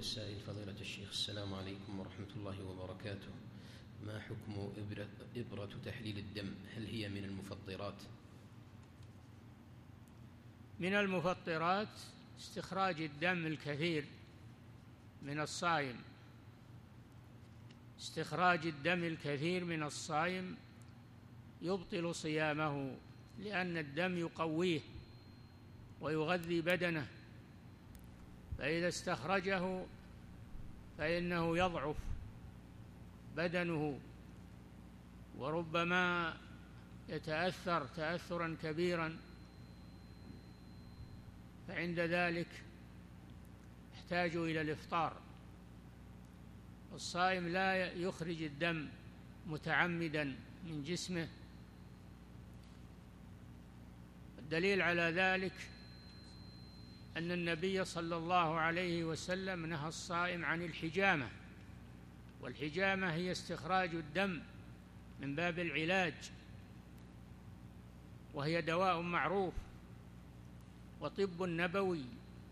السائل: فضيلة الشيخ، السلام عليكم ورحمة الله وبركاته. ما حكم إبرة تحليل الدم؟ هل هي من المفطرات؟ من المفطرات استخراج الدم الكثير من الصائم. استخراج الدم الكثير من الصائم يبطل صيامه، لأن الدم يقويه ويغذي بدنه، فإذا استخرجه فإنه يضعف بدنه وربما يتأثر تأثرا كبيرا، فعند ذلك يحتاج إلى الإفطار. الصائم لا يخرج الدم متعمدا من جسمه. الدليل على ذلك أن النبي صلى الله عليه وسلم نهى الصائم عن الحجامة، والحجامة هي استخراج الدم من باب العلاج، وهي دواء معروف وطب نبوي،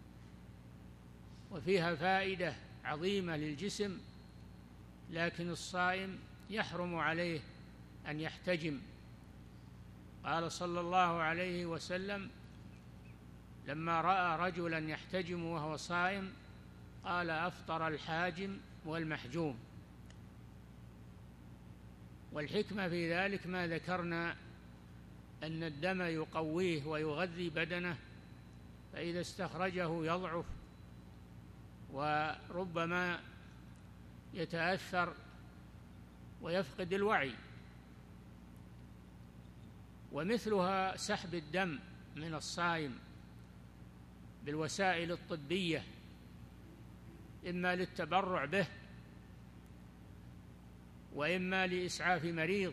وفيها فائدة عظيمة للجسم، لكن الصائم يحرم عليه أن يحتجم. قال صلى الله عليه وسلم لما رأى رجلا يحتجم وهو صائم قال: أفطر الحاجم والمحجوم. والحكمة في ذلك ما ذكرنا، أن الدم يقويه ويغذي بدنه، فإذا استخرجه يضعف وربما يتأثر ويفقد الوعي. ومثلها سحب الدم من الصائم بالوسائل الطبية، إما للتبرع به وإما لإسعاف مريض،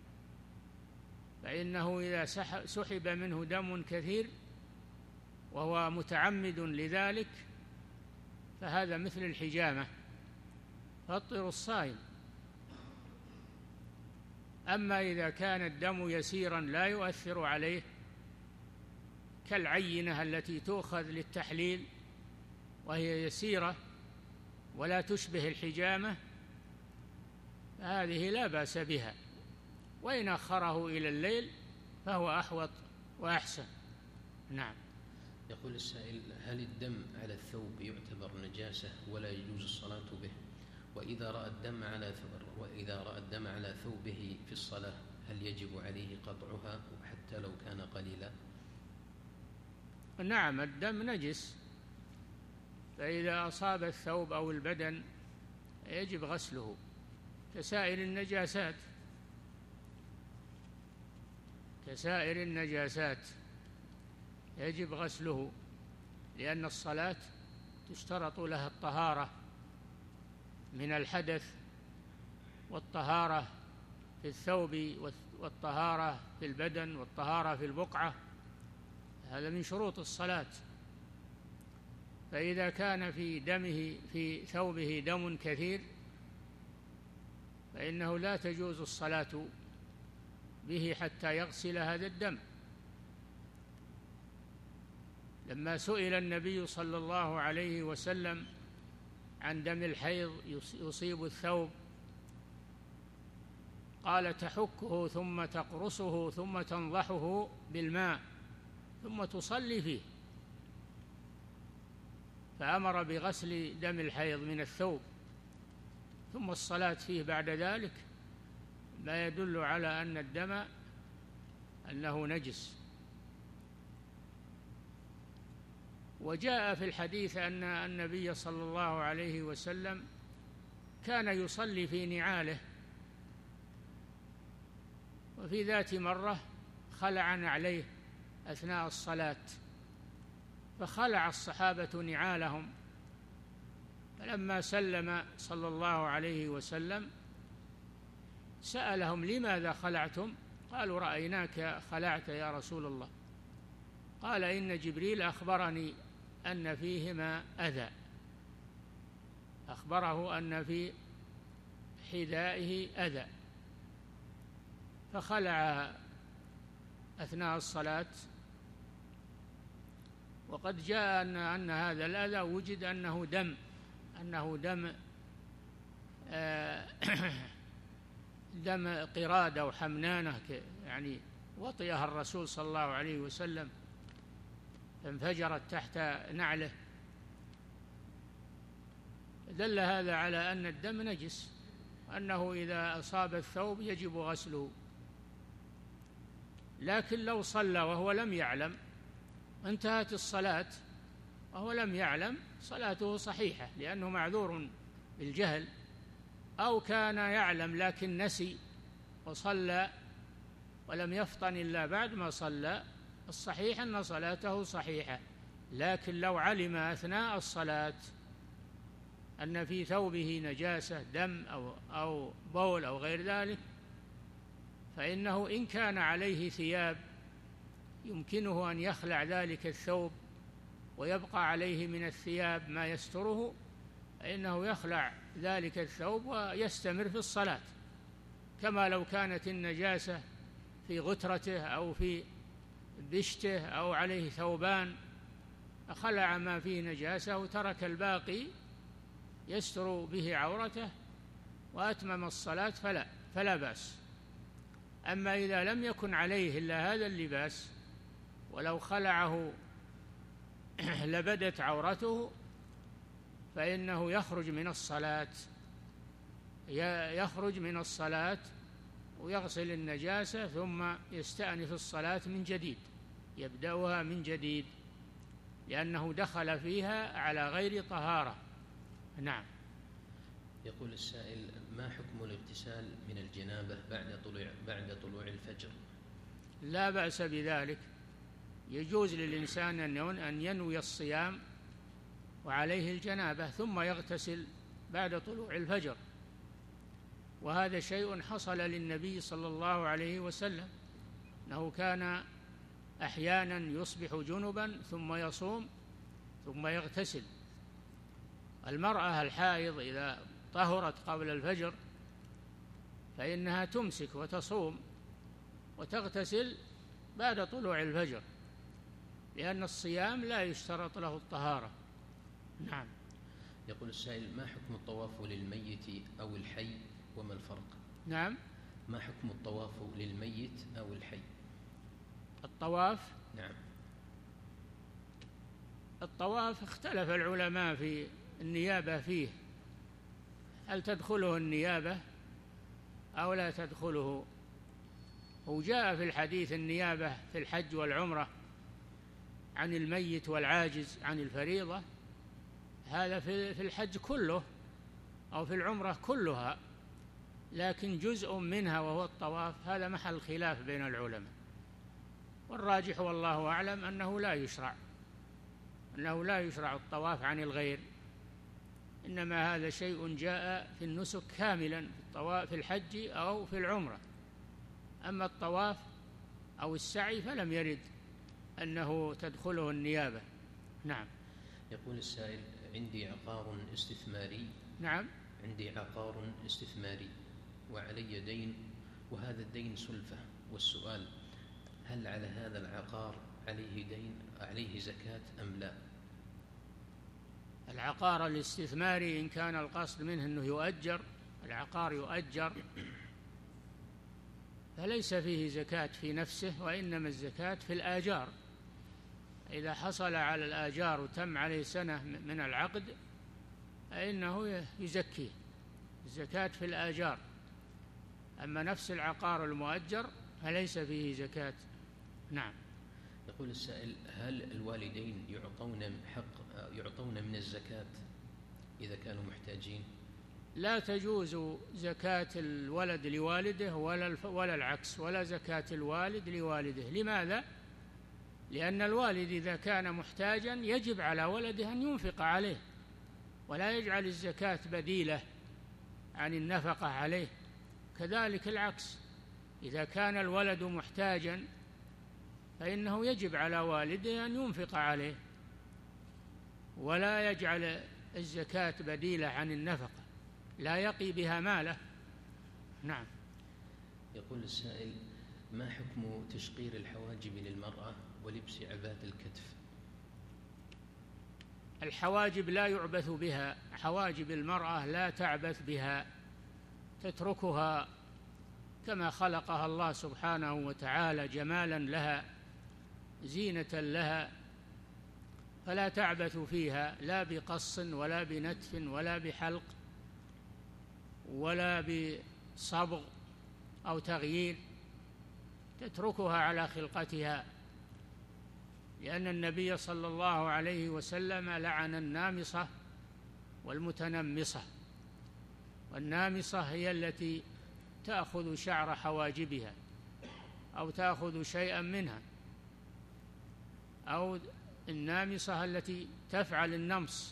فإنه إذا سحب منه دم كثير وهو متعمد لذلك فهذا مثل الحجامة، فطر الصائم. أما إذا كان الدم يسيرا لا يؤثر عليه، كالعينة التي تؤخذ للتحليل وهي يسيرة ولا تشبه الحجامة، هذه لا بأس بها، وإن أخره إلى الليل فهو أحوط وأحسن. نعم. يقول السائل: هل الدم على الثوب يعتبر نجاسة ولا يجوز الصلاة به؟ وإذا رأى الدم على ثوبه في الصلاة هل يجب عليه قطعها حتى لو كان قليلا؟ نعم، الدم نجس، فإذا أصاب الثوب أو البدن يجب غسله كسائر النجاسات يجب غسله، لأن الصلاة تشترط لها الطهارة من الحدث، والطهارة في الثوب، والطهارة في البدن، والطهارة في البقعة، هذا من شروط الصلاة. فإذا كان في ثوبه دم كثير فإنه لا تجوز الصلاة به حتى يغسل هذا الدم. لما سئل النبي صلى الله عليه وسلم عن دم الحيض يصيب الثوب قال: تحكه ثم تقرصه ثم تنضحه بالماء ثم تصلي فيه، فأمر بغسل دم الحيض من الثوب ثم الصلاة فيه بعد ذلك، ما يدل على أن الدم أنه نجس. وجاء في الحديث أن النبي صلى الله عليه وسلم كان يصلي في نعاله، وفي ذات مرة خلع نعليه أثناء الصلاة، فخلع الصحابة نعالهم، فلما سلم صلى الله عليه وسلم سألهم: لماذا خلعتم؟ قالوا: رأيناك خلعت يا رسول الله. قال: إن جبريل أخبرني أن فيهما أذى، أخبره أن في حذائه أذى، فخلع أثناء الصلاة. وقد جاء أن هذا الأذى وجد أنه دم أنه دم قرادة أو حمنانة، يعني وطئها الرسول صلى الله عليه وسلم فانفجرت تحت نعله، دل هذا على أن الدم نجس، أنه إذا أصاب الثوب يجب غسله. لكن لو صلى وهو لم يعلم، انتهت الصلاة وهو لم يعلم، صلاته صحيحة لأنه معذور بالجهل، أو كان يعلم لكن نسي وصلى ولم يفطن إلا بعد ما صلى، الصحيح أن صلاته صحيحة. لكن لو علم أثناء الصلاة أن في ثوبه نجاسة، دم أو بول أو غير ذلك، فإنه إن كان عليه ثياب يمكنه أن يخلع ذلك الثوب ويبقى عليه من الثياب ما يستره، فإنه يخلع ذلك الثوب ويستمر في الصلاة، كما لو كانت النجاسة في غترته أو في بشته أو عليه ثوبان، خلع ما فيه نجاسة وترك الباقي يستر به عورته وأتمم الصلاة فلا بأس. أما إذا لم يكن عليه إلا هذا اللباس ولو خلعه لبدت عورته، فإنه يخرج من الصلاة ويغسل النجاسة ثم يستأنف الصلاة من جديد، يبدأها من جديد، لأنه دخل فيها على غير طهارة. نعم. يقول السائل: ما حكم الاغتسال من الجنابة بعد طلوع الفجر؟ لا بأس بذلك، يجوز للإنسان أن ينوي الصيام وعليه الجنابة ثم يغتسل بعد طلوع الفجر، وهذا شيء حصل للنبي صلى الله عليه وسلم، أنه كان أحيانا يصبح جنبا ثم يصوم ثم يغتسل. المرأة الحائض إذا طهرت قبل الفجر فإنها تمسك وتصوم وتغتسل بعد طلوع الفجر، لأن الصيام لا يشترط له الطهارة. نعم. يقول السائل: ما حكم الطواف للميت أو الحي وما الفرق؟ نعم. ما حكم الطواف للميت أو الحي؟ الطواف؟ نعم. الطواف اختلف العلماء في النيابة فيه، هل تدخله النيابة أو لا تدخله؟ وجاء في الحديث النيابة في الحج والعمرة عن الميت والعاجز عن الفريضة، هذا في الحج كله أو في العمرة كلها، لكن جزء منها وهو الطواف هذا محل خلاف بين العلماء، والراجح والله أعلم أنه لا يشرع الطواف عن الغير، إنما هذا شيء جاء في النسك كاملا في الحج أو في العمرة. أما الطواف أو السعي فلم يرد أنه تدخله النيابة. نعم. يقول السائل: عندي عقار استثماري. نعم. عندي عقار استثماري وعلي دين، وهذا الدين سلفة، والسؤال: هل على هذا العقار عليه زكاة أم لا؟ العقار الاستثماري إن كان القصد منه أنه يؤجر، العقار يؤجر، فليس فيه زكاة في نفسه، وإنما الزكاة في الآجار. إذا حصل على الآجار وتم عليه سنة من العقد فإنه يزكيه، الزكاة في الآجار. أما نفس العقار المؤجر فليس فيه زكاة. نعم. يقول السائل: هل الوالدين يعطون من الزكاة إذا كانوا محتاجين؟ لا تجوز زكاة الولد لوالده ولا العكس، ولا زكاة الوالد لوالده. لماذا؟ لأن الوالد إذا كان محتاجا يجب على ولده أن ينفق عليه، ولا يجعل الزكاة بديلة عن النفقة عليه. كذلك العكس، إذا كان الولد محتاجا فإنه يجب على والده أن ينفق عليه، ولا يجعل الزكاة بديلة عن النفقة، لا يقي بها ماله. نعم. يقول السائل: ما حكم تشقير الحواجب للمرأة ولبس عباءة الكتف؟ الحواجب لا يعبث بها، حواجب المرأة لا تعبث بها، تتركها كما خلقها الله سبحانه وتعالى جمالا لها، زينة لها، فلا تعبث فيها لا بقص ولا بنتف ولا بحلق ولا بصبغ أو تغيير، تتركها على خلقتها، لأن النبي صلى الله عليه وسلم لعن النامصة والمتنمصة. والنامصة هي التي تأخذ شعر حواجبها أو تأخذ شيئا منها، أو النامصة التي تفعل النمص،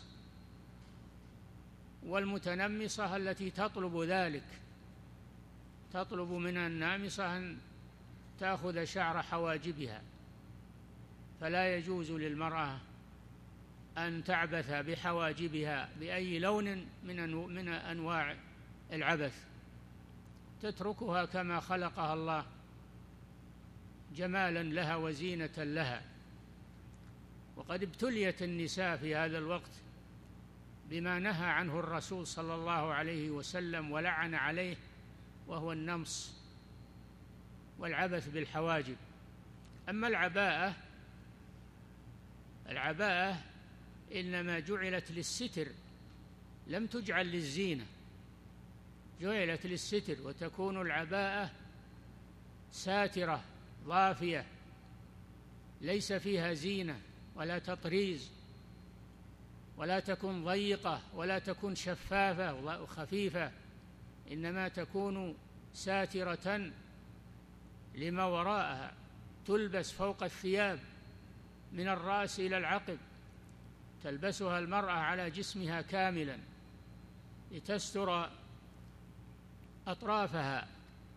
والمتنمصة التي تطلب ذلك، تطلب من النامصة أن تأخذ شعر حواجبها. فلا يجوز للمرأة أن تعبث بحواجبها بأي لون من أنواع العبث، تتركها كما خلقها الله جمالا لها وزينة لها. وقد ابتليت النساء في هذا الوقت بما نهى عنه الرسول صلى الله عليه وسلم ولعن عليه، وهو النمص والعبث بالحواجب. أما العباءة إنما جعلت للستر، لم تجعل للزينة، جعلت للستر، وتكون العباءة ساترة ضافية ليس فيها زينة ولا تطريز، ولا تكون ضيقة ولا تكون شفافة وخفيفة، إنما تكون ساترة لما وراءها، تلبس فوق الثياب من الرأس إلى العقب، تلبسها المرأة على جسمها كاملا لتستر أطرافها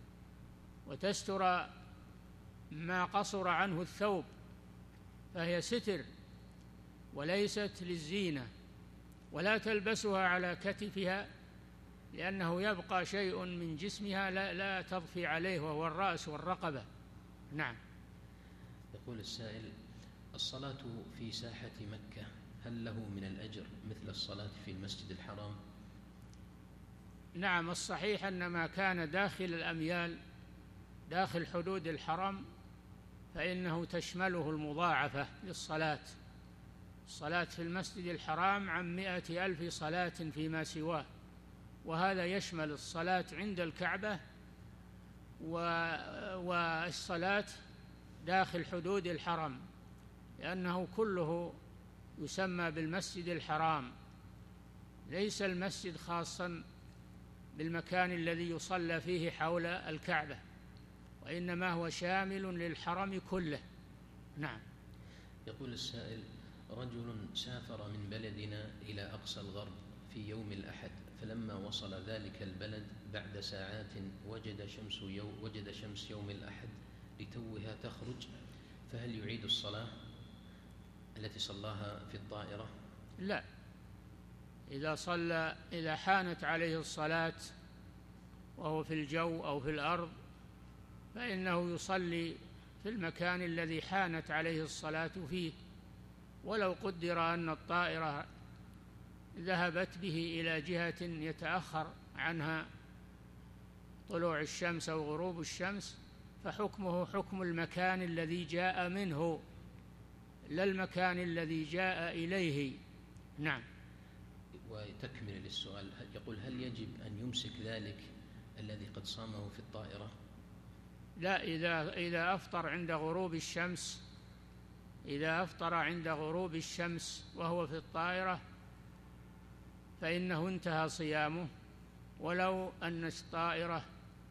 وتستر ما قصر عنه الثوب، فهي ستر وليست للزينة. ولا تلبسها على كتفها لأنه يبقى شيء من جسمها لا تضفي عليه، وهو الرأس والرقبة. نعم. يقول السائل: الصلاة في ساحة مكة هل له من الأجر مثل الصلاة في المسجد الحرام؟ نعم، الصحيح أن ما كان داخل الأميال، داخل حدود الحرم، فإنه تشمله المضاعفة للصلاة. الصلاة في المسجد الحرام عن 100,000 صلاة فيما سواه، وهذا يشمل الصلاة عند الكعبة والصلاة داخل حدود الحرم، لأنه كله يسمى بالمسجد الحرام، ليس المسجد خاصا بالمكان الذي يصلى فيه حول الكعبة، وإنما هو شامل للحرم كله. نعم. يقول السائل: رجل سافر من بلدنا إلى أقصى الغرب في يوم الأحد، فلما وصل ذلك البلد بعد ساعات وجد شمس يوم الأحد لتوها تخرج، فهل يعيد الصلاة التي صلاها في الطائرة؟ لا، إذا حانت عليه الصلاة وهو في الجو أو في الأرض فإنه يصلي في المكان الذي حانت عليه الصلاة فيه، ولو قدر أن الطائرة ذهبت به إلى جهة يتأخر عنها طلوع الشمس أو غروب الشمس، فحكمه حكم المكان الذي جاء منه لا المكان الذي جاء إليه. نعم. وتكمل للسؤال، يقول: هل يجب أن يمسك ذلك الذي قد صامه في الطائرة؟ لا، إذا أفطر عند غروب الشمس، إذا أفطر عند غروب الشمس وهو في الطائرة فإنه انتهى صيامه، ولو أن الطائرة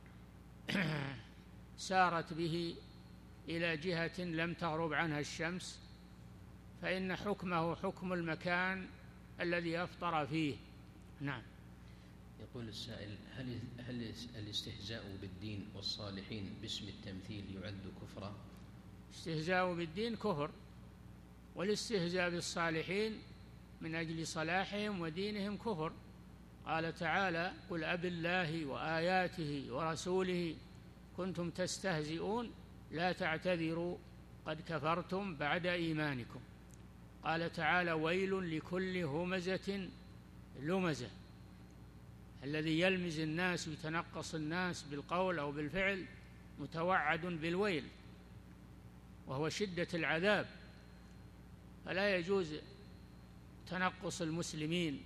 سارت به إلى جهة لم تغرب عنها الشمس فإن حكمه حكم المكان الذي أفطر فيه. نعم. يقول السائل: هل الاستهزاء بالدين والصالحين باسم التمثيل يعد كفرا؟ الاستهزاء بالدين كفر، والاستهزاء بالصالحين من أجل صلاحهم ودينهم كفر. قال تعالى: قل أبالله وآياته ورسوله كنتم تستهزئون لا تعتذروا قد كفرتم بعد إيمانكم. قال تعالى: ويل لكل همزة لمزة، الذي يلمز الناس ويتنقص الناس بالقول أو بالفعل متوعد بالويل، وهو شدة العذاب. فلا يجوز تنقص المسلمين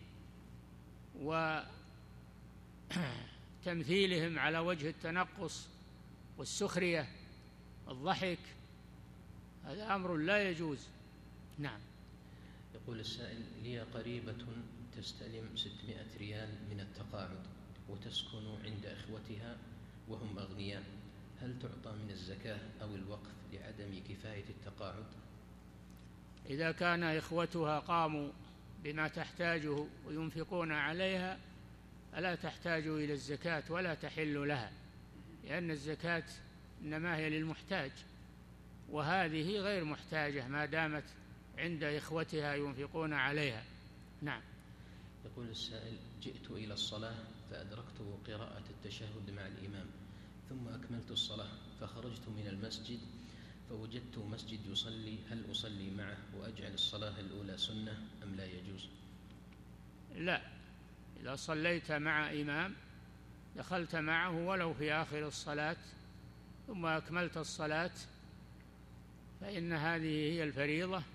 وتمثيلهم على وجه التنقص والسخرية والضحك، هذا أمر لا يجوز. نعم. يقول السائل: لي قريبة تستلم 600 ريال من التقاعد وتسكن عند إخوتها وهم أغنياء، هل تعطى من الزكاة أو الوقف لعدم كفاية التقاعد؟ إذا كان إخوتها قاموا بما تحتاجه وينفقون عليها فلا تحتاج إلى الزكاة ولا تحل لها، لأن الزكاة إنما هي للمحتاج، وهذه غير محتاجة ما دامت عند إخوتها ينفقون عليها. نعم. يقول السائل: جئت إلى الصلاة فأدركت قراءة التشهد مع الإمام، ثم أكملت الصلاة فخرجت من المسجد فوجدت مسجد يصلي، هل أصلي معه وأجعل الصلاة الأولى سنة أم لا يجوز؟ لا، إذا صليت مع إمام دخلت معه ولو في آخر الصلاة ثم أكملت الصلاة فإن هذه هي الفريضة،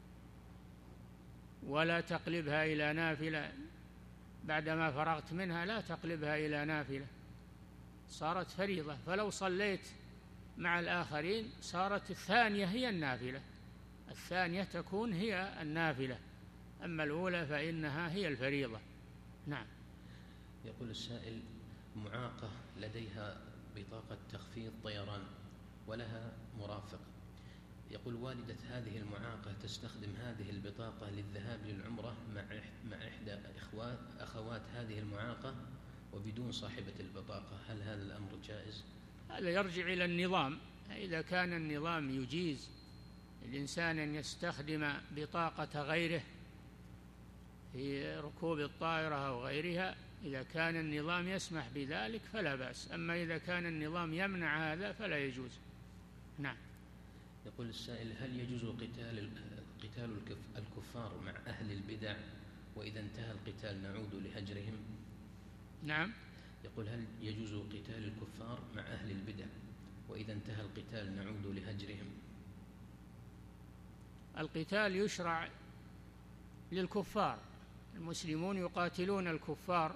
ولا تقلبها إلى نافلة بعدما فرغت منها، لا تقلبها إلى نافلة، صارت فريضة. فلو صليت مع الآخرين صارت الثانية هي النافلة، الثانية تكون هي النافلة، أما الأولى فإنها هي الفريضة. نعم. يقول السائل: معاقة لديها بطاقة تخفيض طيران ولها مرافق، يقول: والدة هذه المعاقة تستخدم هذه البطاقة للذهاب للعمرة مع إحدى أخوات هذه المعاقة وبدون صاحبة البطاقة، هل هذا الأمر جائز؟ هذا يرجع إلى النظام، إذا كان النظام يجيز الإنسان أن يستخدم بطاقة غيره في ركوب الطائرة أو غيرها، إذا كان النظام يسمح بذلك فلا بأس، أما إذا كان النظام يمنع هذا فلا يجوز. نعم. يقول السائل: هل يجوز قتال الكفار مع أهل البدع، وإذا انتهى القتال نعود لهجرهم؟ نعم. يقول: هل يجوز قتال الكفار مع أهل البدع وإذا انتهى القتال نعود لهجرهم؟ القتال يشرع للكفار، المسلمون يقاتلون الكفار،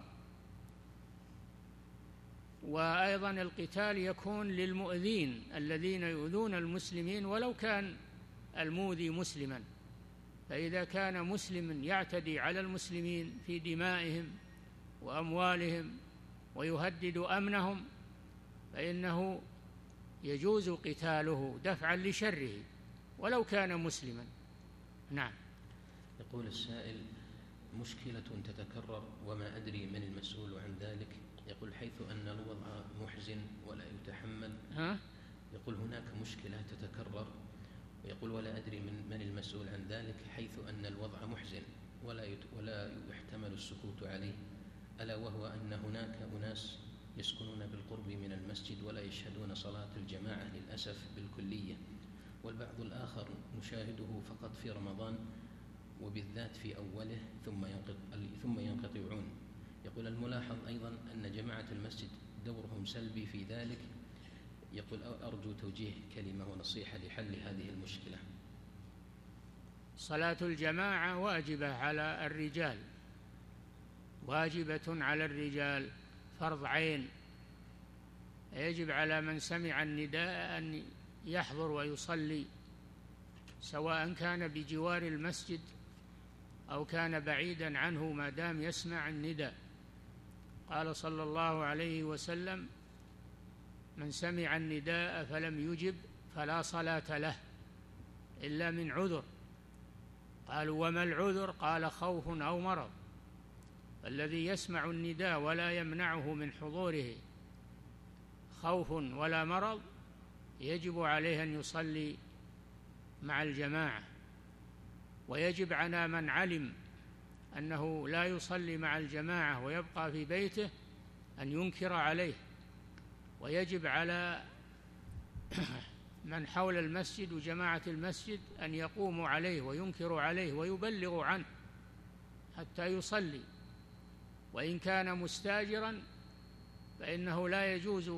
وأيضا القتال يكون للمؤذين الذين يؤذون المسلمين ولو كان المؤذي مسلما، فإذا كان مسلم يعتدي على المسلمين في دمائهم وأموالهم ويهدد أمنهم فإنه يجوز قتاله دفعا لشره ولو كان مسلما. نعم. يقول السائل: مشكلة تتكرر وما أدري من المسؤول عن ذلك، يقول: حيث أن الوضع محزن ولا يتحمل. يقول: هناك مشكلة تتكرر ويقول: ولا أدري من المسؤول عن ذلك، حيث أن الوضع محزن ولا يحتمل السكوت عليه، ألا وهو أن هناك أناس يسكنون بالقرب من المسجد ولا يشهدون صلاة الجماعة للأسف بالكلية، والبعض الآخر نشاهده فقط في رمضان وبالذات في أوله ثم ينقطعون. يقول: الملاحظ أيضا أن جماعة المسجد دورهم سلبي في ذلك. يقول: أرجو توجيه كلمة ونصيحة لحل هذه المشكلة. صلاة الجماعة واجبة على الرجال، واجبة على الرجال، فرض عين، يجب على من سمع النداء أن يحضر ويصلي، سواء كان بجوار المسجد أو كان بعيدا عنه ما دام يسمع النداء. قال صلى الله عليه وسلم: من سمع النداء فلم يجب فلا صلاة له إلا من عذر. قالوا: وما العذر؟ قال: خوف أو مرض. الذي يسمع النداء ولا يمنعه من حضوره خوف ولا مرض يجب عليه أن يصلي مع الجماعة، ويجب على من علم أنه لا يصلي مع الجماعة ويبقى في بيته أن ينكر عليه، ويجب على من حول المسجد وجماعة المسجد أن يقوموا عليه وينكروا عليه ويبلغوا عنه حتى يصلي. وإن كان مستاجرا فإنه لا يجوز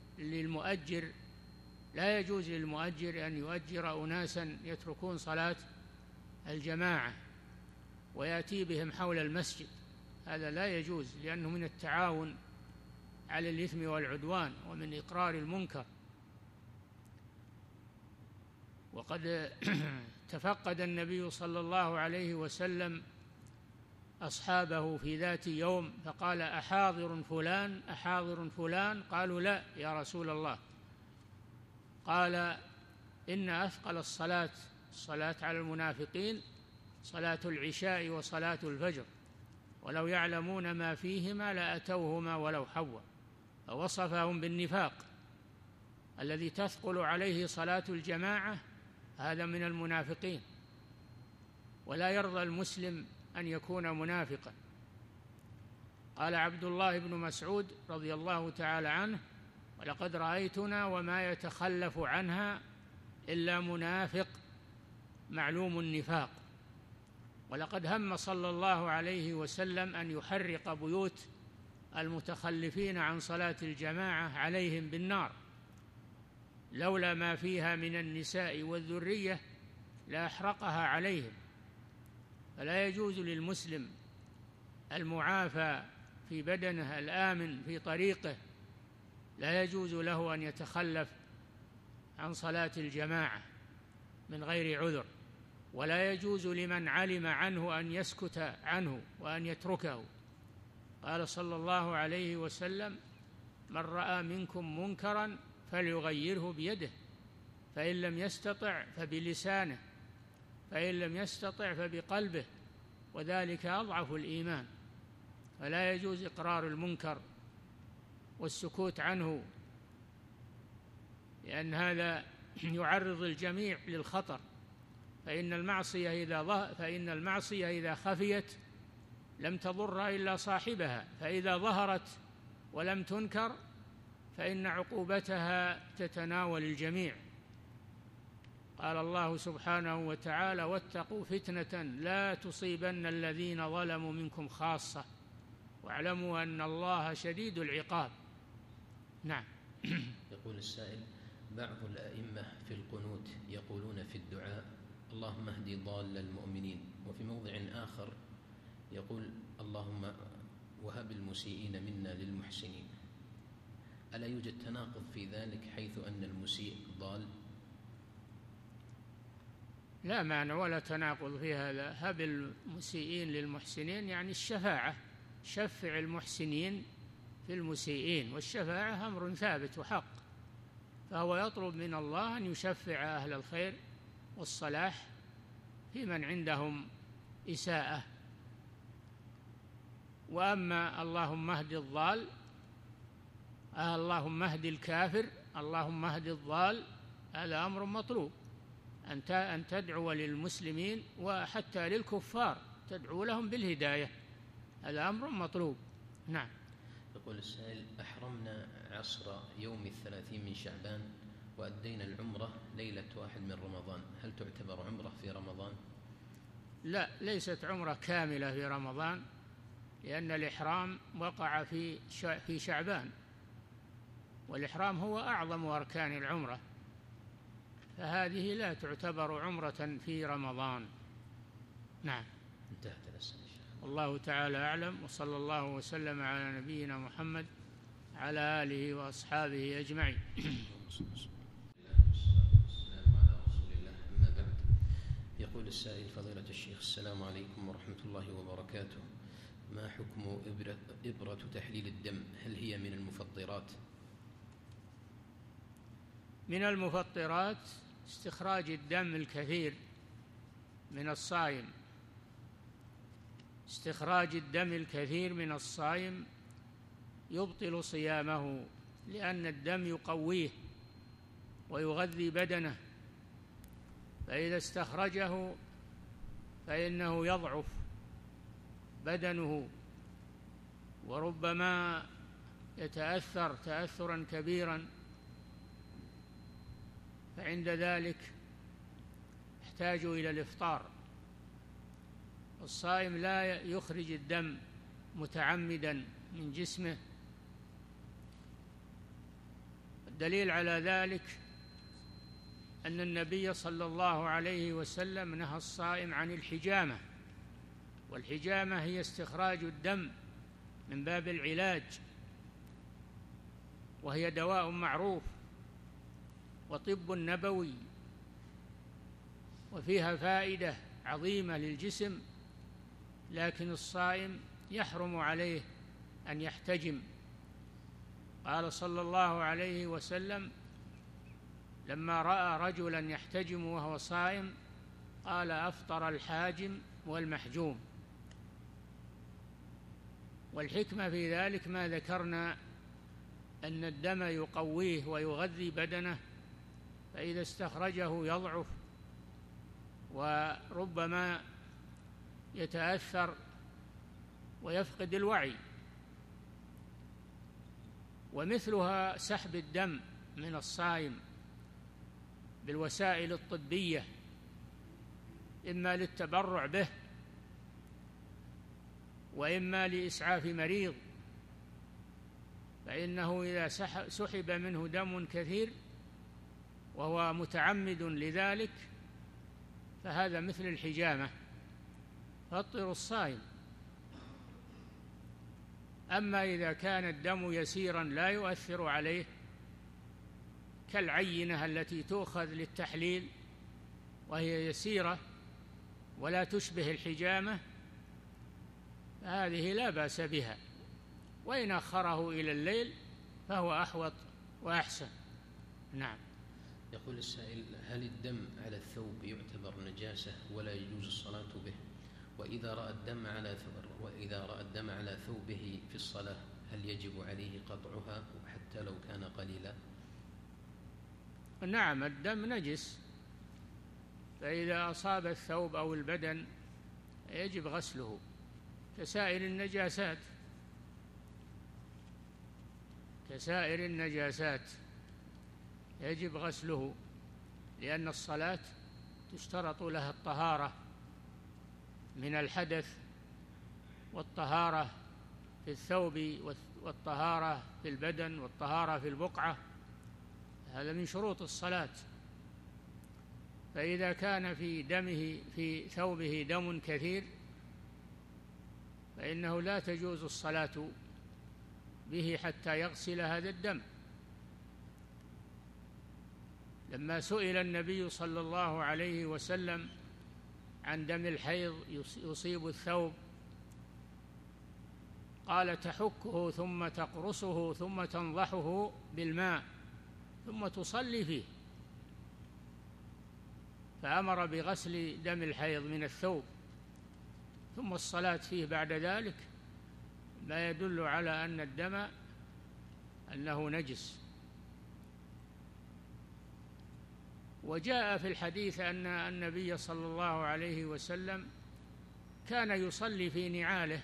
للمؤجر أن يؤجر أناسا يتركون صلاة الجماعة ويأتي بهم حول المسجد، هذا لا يجوز، لأنه من التعاون على الإثم والعدوان ومن إقرار المنكر. وقد تفقد النبي صلى الله عليه وسلم أصحابه في ذات يوم فقال: أحاضر فلان أحاضر فلان؟ قالوا: لا يا رسول الله. قال: إن أثقل الصلاة على المنافقين صلاة العشاء وصلاة الفجر، ولو يعلمون ما فيهما لأتوهما ولو حوا. فوصفهم بالنفاق الذي تثقل عليه صلاة الجماعة، هذا من المنافقين، ولا يرضى المسلم أن يكون منافقا. قال عبد الله بن مسعود رضي الله تعالى عنه: ولقد رأيتنا وما يتخلف عنها إلا منافق معلوم النفاق. ولقد هم صلى الله عليه وسلم أن يحرق بيوت المتخلفين عن صلاة الجماعة عليهم بالنار، لولا ما فيها من النساء والذرية لأحرقها عليهم. فلا يجوز للمسلم المعافى في بدنه الآمن في طريقه، لا يجوز له أن يتخلف عن صلاة الجماعة من غير عذر، ولا يجوز لمن علم عنه أن يسكت عنه وأن يتركه. قال صلى الله عليه وسلم: من رأى منكم منكرا فليغيره بيده، فإن لم يستطع فبلسانه، فإن لم يستطع فبقلبه، وذلك أضعف الإيمان. فلا يجوز إقرار المنكر والسكوت عنه، لأن هذا يعرض الجميع للخطر. فإن المعصية إذا خفيت لم تضر إلا صاحبها، فإذا ظهرت ولم تنكر فإن عقوبتها تتناول الجميع. قال الله سبحانه وتعالى: واتقوا فتنة لا تصيبن الذين ظلموا منكم خاصة واعلموا أن الله شديد العقاب. نعم. يقول السائل: بعض الأئمة في القنوت يقولون في الدعاء: اللهم اهد ضال المؤمنين، وفي موضع آخر يقول: اللهم وهب المسيئين منا للمحسنين. ألا يوجد تناقض في ذلك حيث أن المسيء ضال؟ لا معنى ولا تناقض في هذا. هب المسيئين للمحسنين يعني الشفاعة، شفع المحسنين في المسيئين، والشفاعة أمر ثابت وحق، فهو يطلب من الله أن يشفع أهل الخير والصلاح في من عندهم إساءة. وأما اللهم اهد الضال، اللهم اهد الكافر، اللهم اهد الضال، هذا أمر مطلوب، أن تدعو للمسلمين وحتى للكفار تدعو لهم بالهداية، هذا أمر مطلوب. نعم. يقول السائل: أحرمنا عصر يوم 30 من شعبان وأدينا العمرة ليلة 1 من رمضان، هل تعتبر عمرة في رمضان؟ لا، ليست عمرة كاملة في رمضان، لأن الإحرام وقع في شعبان، والإحرام هو أعظم أركان العمرة، فهذه لا تعتبر عمرة في رمضان. نعم. انتهت الأسئلة. والله تعالى أعلم، وصلى الله وسلم على نبينا محمد على آله وأصحابه أجمعين. يقول السائل: فضيلة الشيخ، السلام عليكم ورحمة الله وبركاته، ما حكم إبرة تحليل الدم؟ هل هي من المفطرات؟ من المفطرات استخراج الدم الكثير من الصائم، استخراج الدم الكثير من الصائم يبطل صيامه، لأن الدم يقويه ويغذي بدنه، فإذا استخرجه فإنه يضعف بدنه، وربما يتأثر تأثرا كبيرا فعند ذلك احتاجوا إلى الإفطار. الصائم لا يخرج الدم متعمدا من جسمه. الدليل على ذلك أن النبي صلى الله عليه وسلم نهى الصائم عن الحجامة، والحجامة هي استخراج الدم من باب العلاج، وهي دواء معروف وطب نبوي، وفيها فائدة عظيمة للجسم، لكن الصائم يحرم عليه أن يحتجم. قال صلى الله عليه وسلم لما رأى رجلا يحتجم وهو صائم قال: أفطر الحاجم والمحجوم. والحكمة في ذلك ما ذكرنا أن الدم يقويه ويغذي بدنه، فإذا استخرجه يضعف وربما يتأثر ويفقد الوعي. ومثلها سحب الدم من الصائم بالوسائل الطبية، إما للتبرع به وإما لإسعاف مريض، فإنه إذا سحب منه دم كثير وهو متعمد لذلك فهذا مثل الحجامة، فأفطر الصائم. أما إذا كان الدم يسيرا لا يؤثر عليه كالعينة التي تؤخذ للتحليل وهي يسيرة ولا تشبه الحجامة، هذه لا بأس بها، وإن أخره إلى الليل فهو أحوط وأحسن. نعم. يقول السائل: هل الدم على الثوب يعتبر نجاسة ولا يجوز الصلاة به؟ وإذا رأى الدم على ثوبه في الصلاة هل يجب عليه قطعها حتى لو كان قليلا؟ نعم، الدم نجس، فإذا أصاب الثوب أو البدن يجب غسله كسائر النجاسات يجب غسله، لأن الصلاة تشترط لها الطهارة من الحدث، والطهارة في الثوب، والطهارة في البدن، والطهارة في البقعة، هذا من شروط الصلاة. فإذا كان في ثوبه دم كثير فإنه لا تجوز الصلاة به حتى يغسل هذا الدم. لما سئل النبي صلى الله عليه وسلم عن دم الحيض يصيب الثوب قال: تحكه ثم تقرصه ثم تنضحه بالماء ثم تصلي فيه، فأمر بغسل دم الحيض من الثوب ثم الصلاة فيه بعد ذلك، ما يدل على أن الدم أنه نجس. وجاء في الحديث أن النبي صلى الله عليه وسلم كان يصلي في نعاله،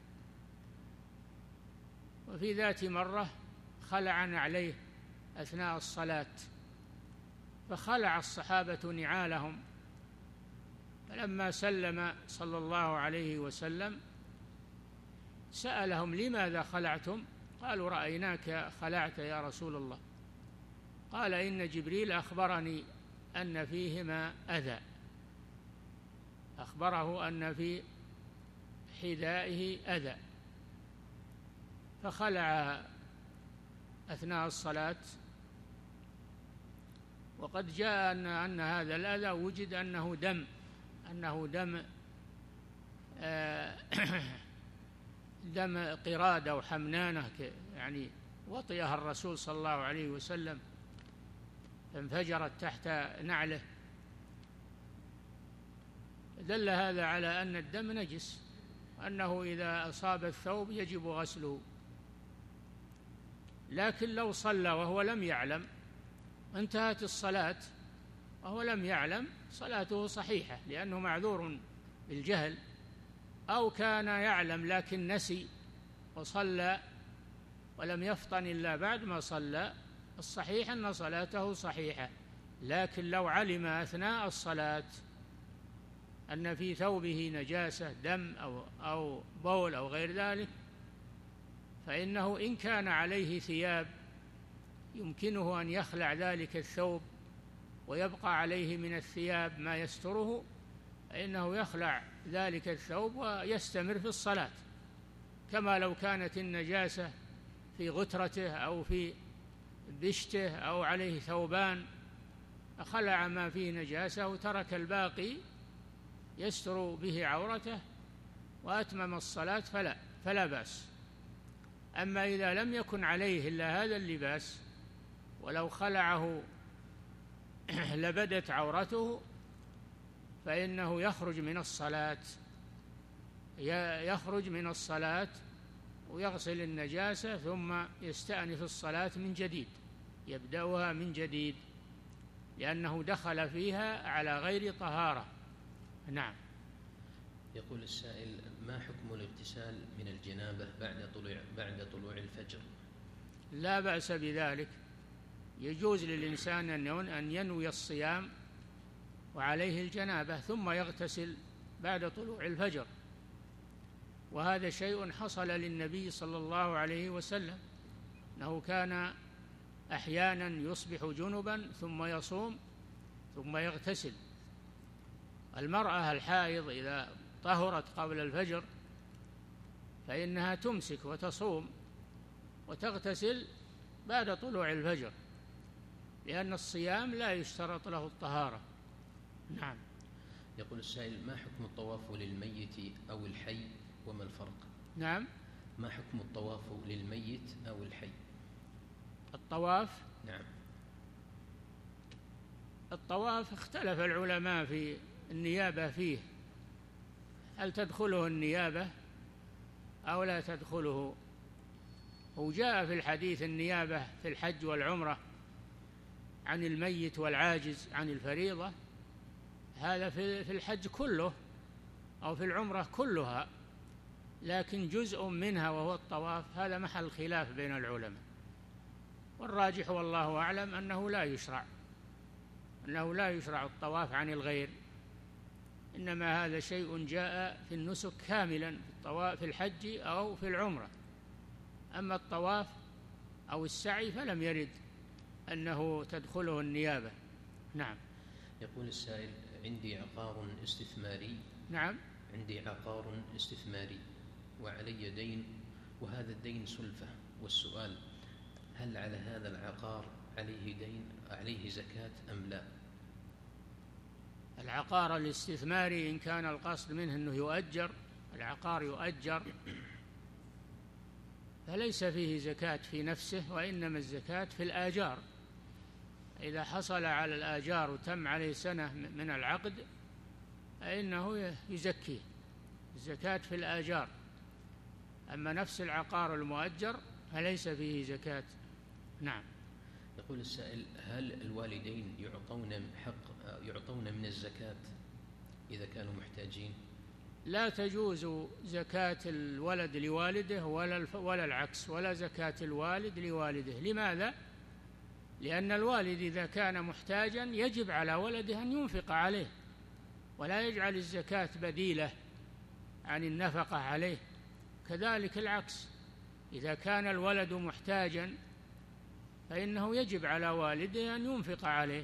وفي ذات مرة خلع نعليه أثناء الصلاة، فخلع الصحابة نعالهم، فلما سلم صلى الله عليه وسلم سألهم: لماذا خلعتم؟ قالوا: رأيناك خلعت يا رسول الله. قال: إن جبريل أخبرني أن فيهما أذى، أخبره أن في حذائه أذى، فخلع أثناء الصلاة. وقد جاء أن هذا الأذى وجد أنه دم دم قرادة أو حمنانة، يعني وطئها الرسول صلى الله عليه وسلم فانفجرت تحت نعله. دل هذا على أن الدم نجس، أنه إذا أصاب الثوب يجب غسله. لكن لو صلى وهو لم يعلم، انتهت الصلاة وهو لم يعلم، صلاته صحيحة لأنه معذور بالجهل، أو كان يعلم لكن نسي وصلى ولم يفطن إلا بعد ما صلى، الصحيح أن صلاته صحيحة لكن لو علم أثناء الصلاة أن في ثوبه نجاسة دم أو بول أو غير ذلك، فإنه إن كان عليه ثياب يمكنه أن يخلع ذلك الثوب ويبقى عليه من الثياب ما يستره، فإنه يخلع ذلك الثوب ويستمر في الصلاة، كما لو كانت النجاسة في غترته أو في بشته أو عليه ثوبان، خلع ما فيه نجاسة وترك الباقي يستر به عورته وأتمم الصلاة فلا بأس. أما إذا لم يكن عليه إلا هذا اللباس ولو خلعه لبدت عورته، فإنه يخرج من الصلاة ويغسل النجاسة ثم يستأنف الصلاة من جديد، يبدأها من جديد، لأنه دخل فيها على غير طهارة. نعم. يقول السائل: ما حكم الاغتسال من الجنابة بعد طلوع الفجر؟ لا بأس بذلك، يجوز للإنسان أن ينوي الصيام وعليه الجنابة ثم يغتسل بعد طلوع الفجر، وهذا شيء حصل للنبي صلى الله عليه وسلم، أنه كان أحيانا يصبح جنبا ثم يصوم ثم يغتسل. المرأة الحائض إذا طهرت قبل الفجر فإنها تمسك وتصوم وتغتسل بعد طلوع الفجر، لأن الصيام لا يشترط له الطهارة. نعم. يقول السائل: ما حكم الطواف للميت أو الحي وما الفرق؟ نعم. ما حكم الطواف للميت أو الحي؟ الطواف؟ نعم. الطواف اختلف العلماء في النيابة فيه، هل تدخله النيابة أو لا تدخله؟ وجاء في الحديث النيابة في الحج والعمرة عن الميت والعاجز عن الفريضة، هذا في الحج كله أو في العمرة كلها، لكن جزء منها وهو الطواف هذا محل خلاف بين العلماء، والراجح والله أعلم أنه لا يشرع الطواف عن الغير، إنما هذا شيء جاء في النسك كاملا في الحج أو في العمرة. أما الطواف أو السعي فلم يرد أنه تدخله النيابة. نعم. يقول السائل: عندي عقار استثماري. نعم. عندي عقار استثماري وعلي دين، وهذا الدين سلفة، والسؤال: هل على هذا العقار عليه زكاة أم لا؟ العقار الاستثماري إن كان القصد منه أنه يؤجر، العقار يؤجر، فليس فيه زكاة في نفسه، وإنما الزكاة في الآجار. إذا حصل على الآجار وتم عليه سنة من العقد فإنه يزكيه، الزكاة في الآجار. أما نفس العقار المؤجر فليس فيه زكاة. نعم. يقول السائل: هل الوالدين يعطون من الزكاة إذا كانوا محتاجين؟ لا تجوز زكاة الولد لوالده ولا العكس، ولا زكاة الوالد لوالده. لماذا؟ لأن الوالد إذا كان محتاجا يجب على ولده أن ينفق عليه، ولا يجعل الزكاة بديلة عن النفقة عليه. كذلك العكس، إذا كان الولد محتاجا فإنه يجب على والده أن ينفق عليه،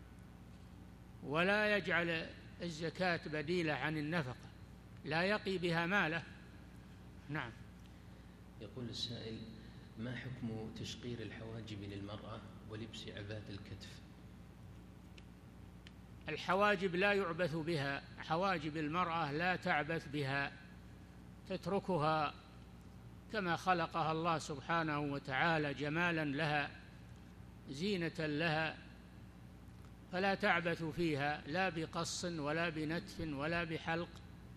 ولا يجعل الزكاة بديلة عن النفقة، لا يقي بها ماله. نعم. يقول السائل: ما حكم تشقير الحواجب للمرأة ولبس عباءة الكتف؟ الحواجب لا يعبث بها، حواجب المرأة لا تعبث بها، تتركها كما خلقها الله سبحانه وتعالى جمالا لها، زينة لها، فلا تعبث فيها لا بقص ولا بنتف ولا بحلق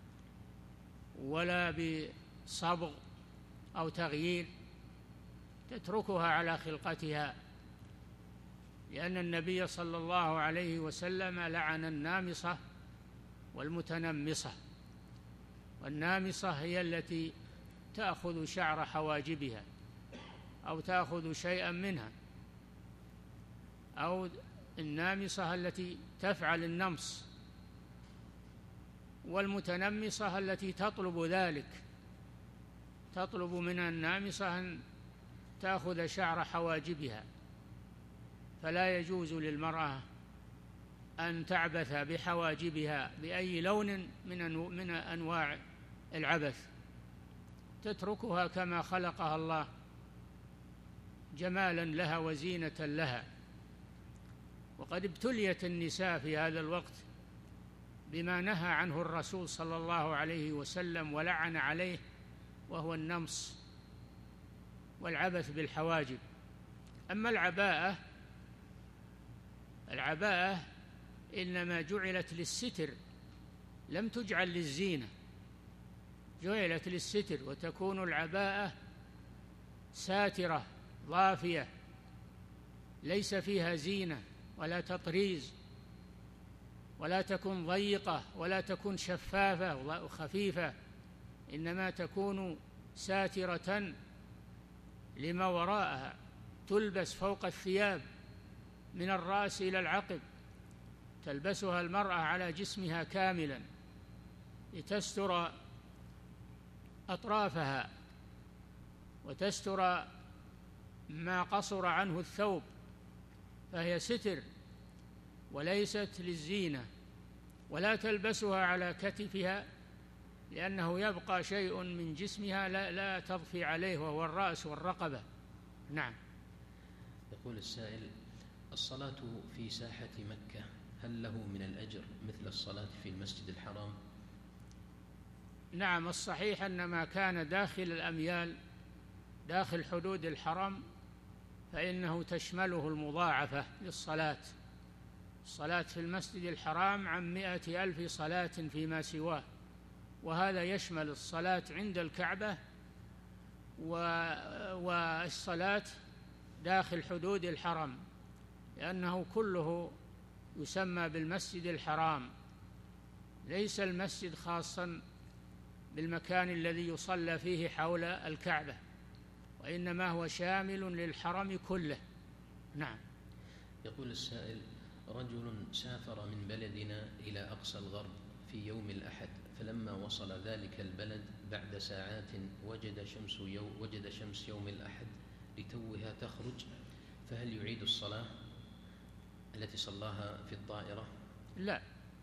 ولا بصبغ أو تغيير، تتركها على خلقتها، لأن النبي صلى الله عليه وسلم لعن النامصة والمتنمصة. والنامصة هي التي تأخذ شعر حواجبها أو تأخذ شيئا منها أو النامصة التي تفعل النمص، والمتنمصة التي تطلب ذلك، تطلب من النامصة أن تأخذ شعر حواجبها، فلا يجوز للمرأة أن تعبث بحواجبها بأي لون من أنواع العبث، تتركها كما خلقها الله جمالا لها وزينة لها. وقد ابتليت النساء في هذا الوقت بما نهى عنه الرسول صلى الله عليه وسلم ولعن عليه، وهو النمص والعبث بالحواجب. أما العباءة إنما جعلت للستر، لم تجعل للزينة، جعلت للستر، وتكون العباءة ساترة ضافية ليس فيها زينة ولا تطريز، ولا تكون ضيقة ولا تكون شفافة وخفيفة، إنما تكون ساترة لما وراءها، تلبس فوق الثياب من الرأس إلى العقب، تلبسها المرأة على جسمها كاملا لتستر أطرافها وتستر ما قصر عنه الثوب، فهي ستر وليست للزينة. ولا تلبسها على كتفها لأنه يبقى شيء من جسمها لا تضفي عليه، وهو الرأس والرقبة. نعم. يقول السائل: الصلاة في ساحة مكة هل له من الأجر مثل الصلاة في المسجد الحرام؟ نعم، الصحيح أن ما كان داخل الأميال، داخل حدود الحرم، فإنه تشمله المضاعفة للصلاة. الصلاة في المسجد الحرام عن 100,000 صلاة فيما سواه، وهذا يشمل الصلاة عند الكعبة والصلاة داخل حدود الحرم، لأنه كله يسمى بالمسجد الحرام، ليس المسجد خاصا بالمكان الذي يصلى فيه حول الكعبة، وإنما هو شامل للحرم كله. نعم. يقول السائل: رجل سافر من بلدنا إلى أقصى الغرب في يوم الأحد، فلما وصل ذلك البلد بعد ساعات وجد شمس يوم الأحد لتوها تخرج، فهل يعيد الصلاة التي صلاها في الطائرة؟ لا،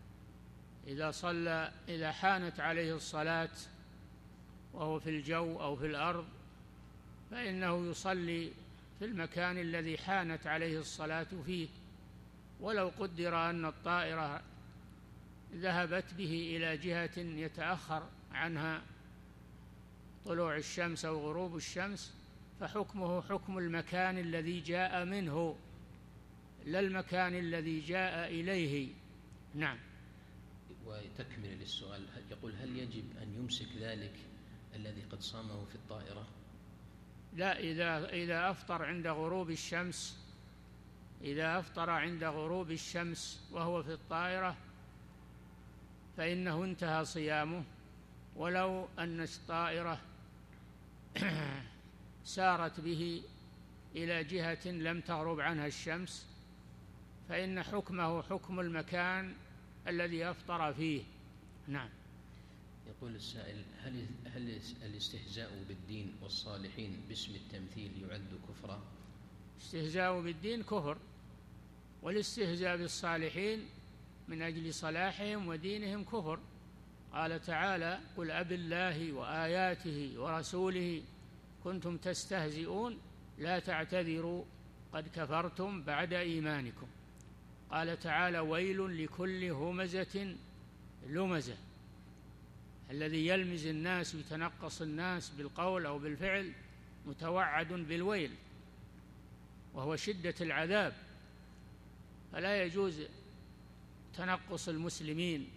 إذا حانت عليه الصلاة وهو في الجو أو في الأرض فإنه يصلي في المكان الذي حانت عليه الصلاة فيه، ولو قدر أن الطائرة ذهبت به إلى جهة يتأخر عنها طلوع الشمس أو غروب الشمس، فحكمه حكم المكان الذي جاء منه لا المكان الذي جاء إليه. نعم. وتكمل للسؤال، يقول: هل يجب أن يمسك ذلك الذي قد صامه في الطائرة؟ لا، إذا أفطر عند غروب الشمس، إذا أفطر عند غروب الشمس وهو في الطائرة فإنه انتهى صيامه، ولو أن الطائرة سارت به إلى جهة لم تغرب عنها الشمس فإن حكمه حكم المكان الذي أفطر فيه. نعم. يقول السائل: هل الاستهزاء بالدين والصالحين باسم التمثيل يعد كفرا؟ الاستهزاء بالدين كفر، والاستهزاء بالصالحين من أجل صلاحهم ودينهم كفر. قال تعالى: قل أبالله وآياته ورسوله كنتم تستهزئون لا تعتذروا قد كفرتم بعد إيمانكم. قال تعالى: ويل لكل همزة لمزة، الذي يلمز الناس ويتنقص الناس بالقول أو بالفعل متوعد بالويل، وهو شدة العذاب. فلا يجوز تنقص المسلمين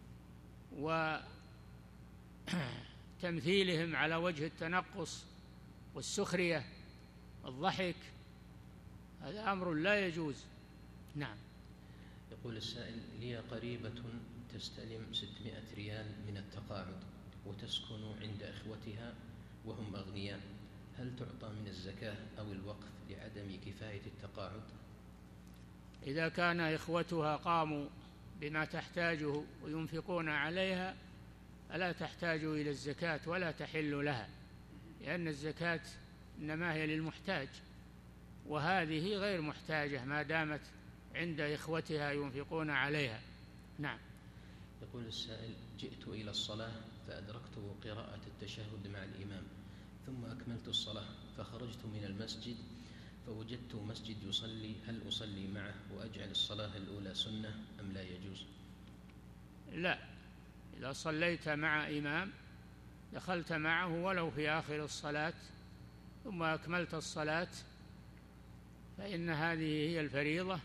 وتمثيلهم على وجه التنقص والسخرية والضحك، هذا أمر لا يجوز. نعم. يقول السائل: لي قريبة تستلم 600 ريال من التقاعد وتسكن عند إخوتها وهم أغنياء، هل تعطى من الزكاة أو الوقف لعدم كفاية التقاعد؟ إذا كان إخوتها قاموا بما تحتاجه وينفقون عليها فلا تحتاج إلى الزكاة ولا تحل لها، لأن الزكاة إنما هي للمحتاج، وهذه غير محتاجة ما دامت عند إخوتها ينفقون عليها. نعم. يقول السائل: جئت إلى الصلاة فأدركت قراءة التشهد مع الإمام، ثم أكملت الصلاة فخرجت من المسجد فوجدت مسجد يصلي، هل أصلي معه وأجعل الصلاة الأولى سنة أم لا يجوز؟ لا، إذا صليت مع إمام دخلت معه ولو في آخر الصلاة ثم أكملت الصلاة فإن هذه هي الفريضة،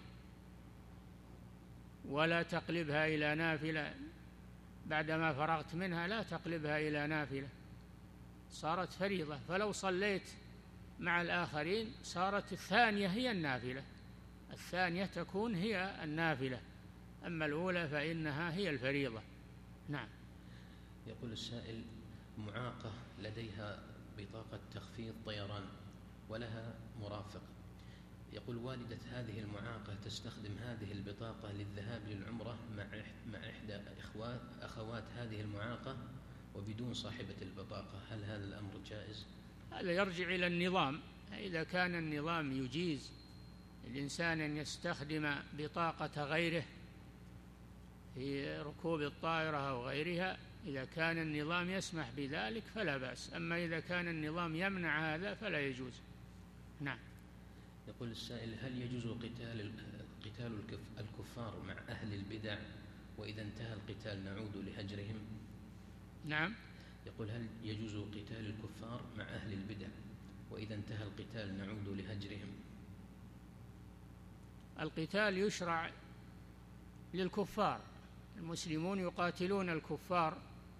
ولا تقلبها إلى نافلة بعدما فرغت منها، لا تقلبها إلى نافلة، صارت فريضة. فلو صليت مع الآخرين صارت الثانية هي النافلة، الثانية تكون هي النافلة، أما الأولى فإنها هي الفريضة. نعم. يقول السائل: معاقة لديها بطاقة تخفيض طيران ولها مرافق، يقول والدة هذه المعاقة تستخدم هذه البطاقة للذهاب للعمرة مع إحدى أخوات هذه المعاقة وبدون صاحبة البطاقة، هل هذا الأمر جائز؟ هذا يرجع إلى النظام، إذا كان النظام يجيز الإنسان أن يستخدم بطاقة غيره في ركوب الطائرة أو غيرها، إذا كان النظام يسمح بذلك فلا بأس، أما إذا كان النظام يمنع هذا فلا يجوز. نعم. يقول السائل: هل يجوز قتال الكفار مع أهل البدع، وإذا انتهى القتال نعود لهجرهم؟ نعم. يقول: هل يجوز قتال الكفار مع أهل البدع، وإذا انتهى القتال نعود لهجرهم؟ القتال يشرع للكفار، المسلمون يقاتلون الكفار،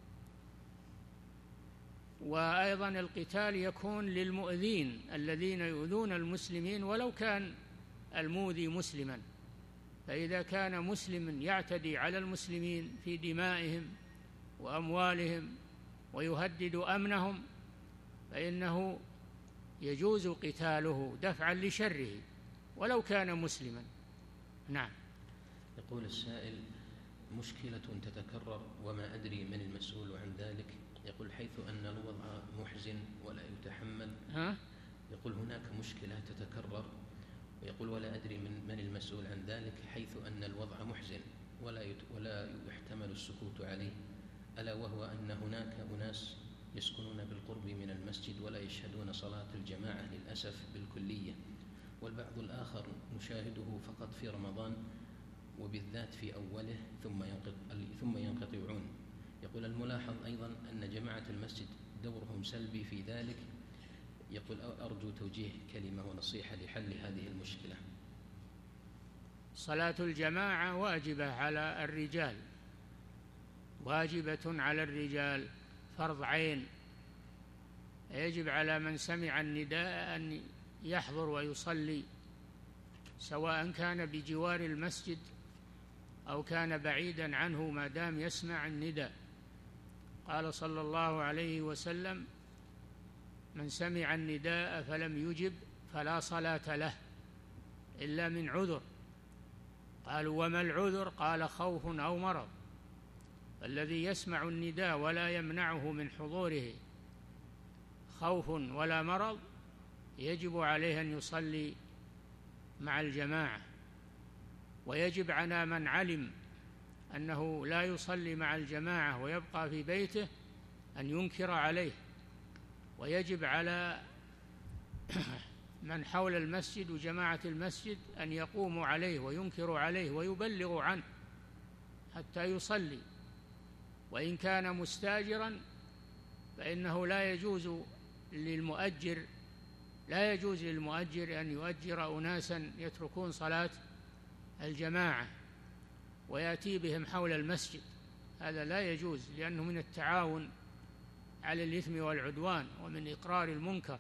وأيضا القتال يكون للمؤذين الذين يؤذون المسلمين ولو كان المؤذي مسلما، فإذا كان مسلم يعتدي على المسلمين في دمائهم وأموالهم ويهدد أمنهم فإنه يجوز قتاله دفعا لشره ولو كان مسلما. نعم. يقول السائل: مشكلة تتكرر وما أدري من المسؤول عن ذلك، يقول حيث أن الوضع محزن ولا يتحمل. يقول هناك مشكلة تتكرر ويقول ولا أدري من المسؤول عن ذلك، حيث أن الوضع محزن ولا يحتمل السكوت عليه، ألا وهو أن هناك أناس يسكنون بالقرب من المسجد ولا يشهدون صلاة الجماعة للأسف بالكلية، والبعض الآخر نشاهده فقط في رمضان وبالذات في أوله ثم ينقطعون. يقول الملاحظ أيضا أن جماعة المسجد دورهم سلبي في ذلك، يقول أرجو توجيه كلمة ونصيحة لحل هذه المشكلة. صلاة الجماعة واجبة على الرجال، واجبة على الرجال، فرض عين، يجب على من سمع النداء أن يحضر ويصلي، سواء كان بجوار المسجد أو كان بعيدا عنه ما دام يسمع النداء. قال صلى الله عليه وسلم: من سمع النداء فلم يجب فلا صلاة له إلا من عذر. قالوا: وما العذر؟ قال: خوف أو مرض. الذي يسمع النداء ولا يمنعه من حضوره خوف ولا مرض يجب عليه أن يصلي مع الجماعة، ويجب على من علم أنه لا يصلي مع الجماعة ويبقى في بيته أن ينكر عليه، ويجب على من حول المسجد وجماعة المسجد أن يقوموا عليه وينكروا عليه ويبلغوا عنه حتى يصلي. وإن كان مستاجرا فإنه لا يجوز للمؤجر أن يؤجر أناسا يتركون صلاة الجماعة ويأتي بهم حول المسجد، هذا لا يجوز، لأنه من التعاون على الإثم والعدوان ومن إقرار المنكر.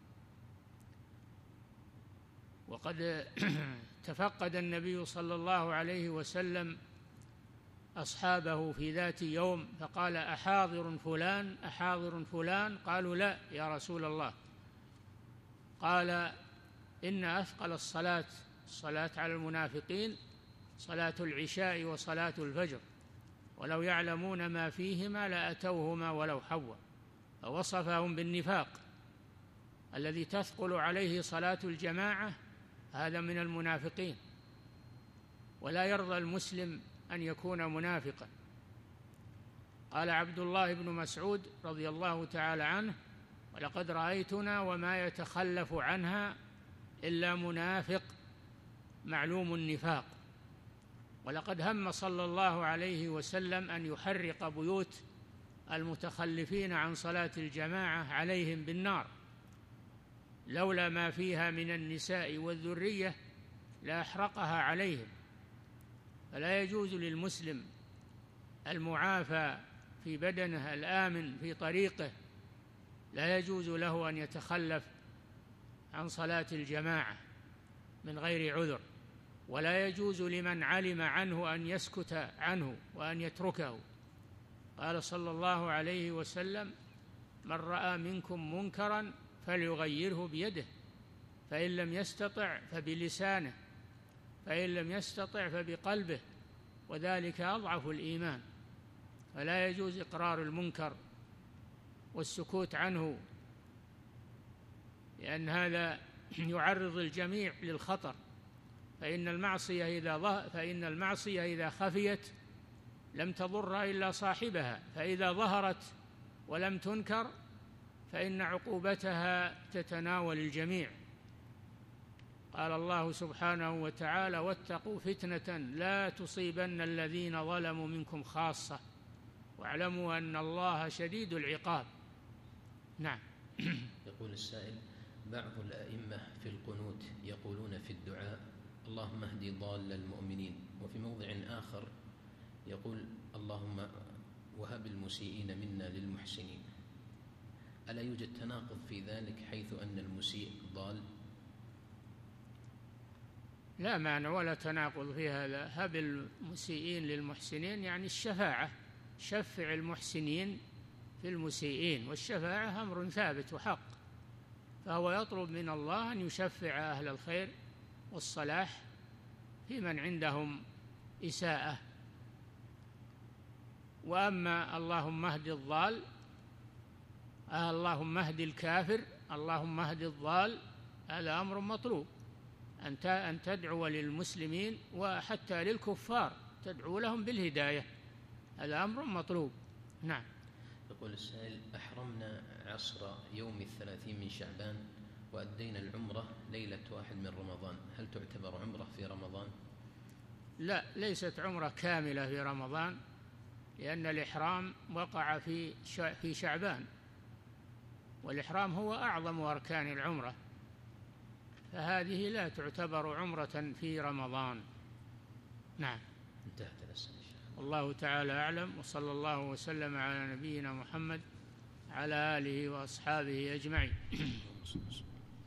وقد تفقد النبي صلى الله عليه وسلم أصحابه في ذات يوم فقال: أحاضر فلان أحاضر فلان؟ قالوا: لا يا رسول الله. قال: إن أثقل الصلاة الصلاة على المنافقين صلاة العشاء وصلاة الفجر، ولو يعلمون ما فيهما لأتوهما ولو حوا، فوصفهم بالنفاق الذي تثقل عليه صلاة الجماعة، هذا من المنافقين، ولا يرضى المسلم أن يكون منافقا. قال عبد الله بن مسعود رضي الله تعالى عنه: ولقد رأيتنا وما يتخلف عنها إلا منافق معلوم النفاق. ولقد هم صلى الله عليه وسلم أن يحرق بيوت المتخلفين عن صلاة الجماعة عليهم بالنار، لولا ما فيها من النساء والذرية لأحرقها عليهم. فلا يجوز للمسلم المعافى في بدنه الآمن في طريقه، لا يجوز له أن يتخلف عن صلاة الجماعة من غير عذر، ولا يجوز لمن علم عنه أن يسكت عنه وأن يتركه. قال صلى الله عليه وسلم: من رأى منكم منكرا فليغيره بيده، فإن لم يستطع فبلسانه، فإن لم يستطع فبقلبه، وذلك أضعف الإيمان. فلا يجوز إقرار المنكر والسكوت عنه، لأن هذا يعرض الجميع للخطر. فإن المعصية إذا خفيت لم تضر إلا صاحبها، فإذا ظهرت ولم تنكر فإن عقوبتها تتناول الجميع. قال الله سبحانه وتعالى: واتقوا فتنة لا تصيبن الذين ظلموا منكم خاصة واعلموا أن الله شديد العقاب. نعم. يقول السائل: بعض الأئمة في القنوت يقولون في الدعاء: اللهم اهد ضال المؤمنين، وفي موضع آخر يقول: اللهم وهب المسيئين منا للمحسنين. ألا يوجد تناقض في ذلك حيث أن المسيء ضال؟ لا معنى ولا تناقض في هذا. هب المسيئين للمحسنين يعني الشفاعة، شفع المحسنين في المسيئين، والشفاعة أمر ثابت وحق، فهو يطلب من الله أن يشفع أهل الخير والصلاح في من عندهم إساءة. وأما اللهم اهد الضال، اللهم اهد الكافر، اللهم اهد الضال، هذا أمر مطلوب، أن تدعو للمسلمين وحتى للكفار تدعو لهم بالهداية، هذا أمر مطلوب. نعم. يقول السائل: أحرمنا عصر يوم 30 من شعبان وأدينا العمرة ليلة 1 من رمضان، هل تعتبر عمرة في رمضان؟ لا، ليست عمرة كاملة في رمضان، لأن الإحرام وقع في شعبان، والإحرام هو أعظم أركان العمرة، فهذه لا تعتبر عمرة في رمضان. نعم. انتهت الأسئلة. والله تعالى أعلم، وصلى الله وسلم على نبينا محمد على آله وأصحابه أجمعين.